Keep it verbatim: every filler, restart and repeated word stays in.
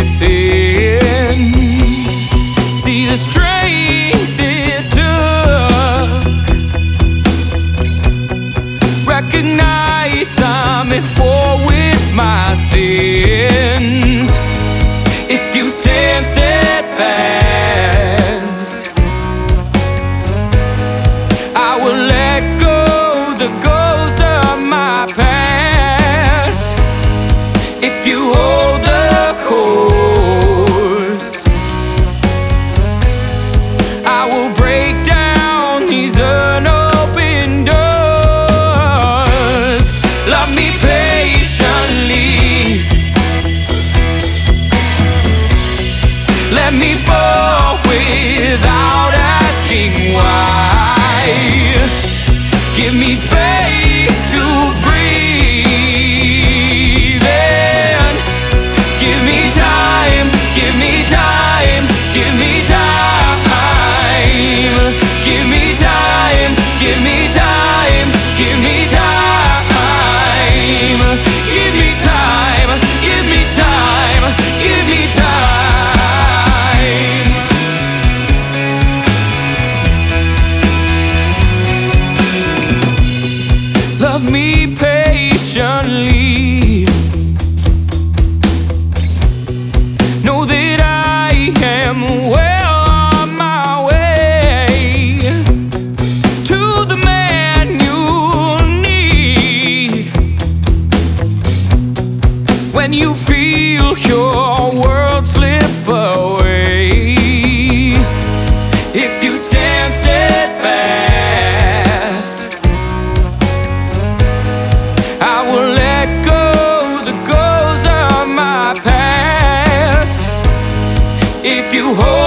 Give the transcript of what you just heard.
within. See the strength it took. Recognize I'm at war with my sins. If you stand steadfast, I will let go the ghosts of my past. If you hold the course, I will break down these unopened doors. Love me patiently, let me fall without asking why. Give me space to breathe in. Give me time, give me time, give me time. Give me time, give me time, give me time. Give me time, give me time, give me time. Love me patiently, know that I am well on my way to the man you need. When you feel your world slip away, if you stand steadfast, I will let go the ghosts of my past. If you hold